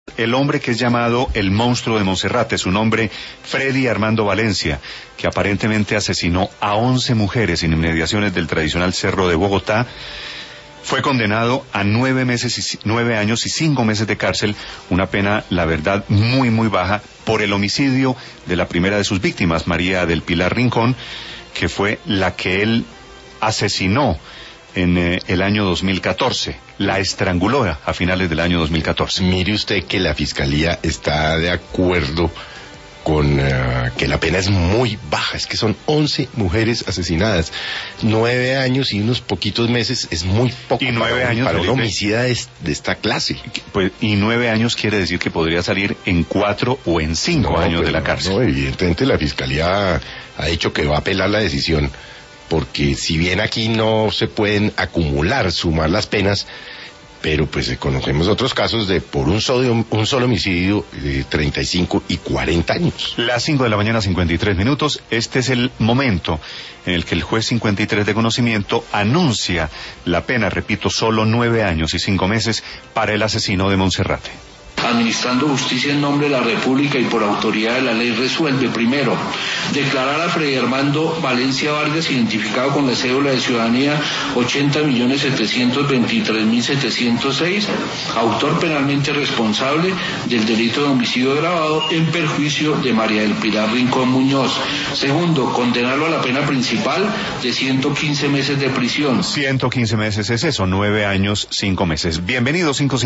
El hombre que es llamado el monstruo de Monserrate, su nombre Freddy Armando Valencia, que aparentemente asesinó a 11 mujeres en inmediaciones del tradicional Cerro de Bogotá, fue condenado a 9 años y 5 meses de cárcel, una pena, la verdad, muy baja, por el homicidio de la primera de sus víctimas, María del Pilar Rincón, que fue la que él asesinó en el año 2014, la estranguló a finales del año 2014. Mire usted que la Fiscalía está de acuerdo con que la pena es muy baja, es que son 11 mujeres asesinadas, 9 años y unos poquitos meses es muy poco. Y 9 años para un homicida de esta clase. Pues, y 9 años quiere decir que podría salir en 4 o en 5 años de la cárcel. No, evidentemente la Fiscalía ha dicho que va a apelar la decisión, porque si bien aquí no se pueden sumar las penas, pero pues conocemos otros casos de por un solo homicidio de 35 y 40 años. Las 5 de la mañana, 53 minutos. Este es el momento en el que el juez 53 de conocimiento anuncia la pena, repito, solo 9 años y 5 meses para el asesino de Monserrate. Administrando justicia en nombre de la República y por autoridad de la ley, resuelve: primero, declarar a Freddy Armando Valencia Vargas, identificado con la cédula de ciudadanía 80.723.706, autor penalmente responsable del delito de homicidio agravado en perjuicio de María del Pilar Rincón Muñoz. Segundo, condenarlo a la pena principal de 115 meses de prisión. 115 meses es eso, 9 años, 5 meses. Bienvenidos, 5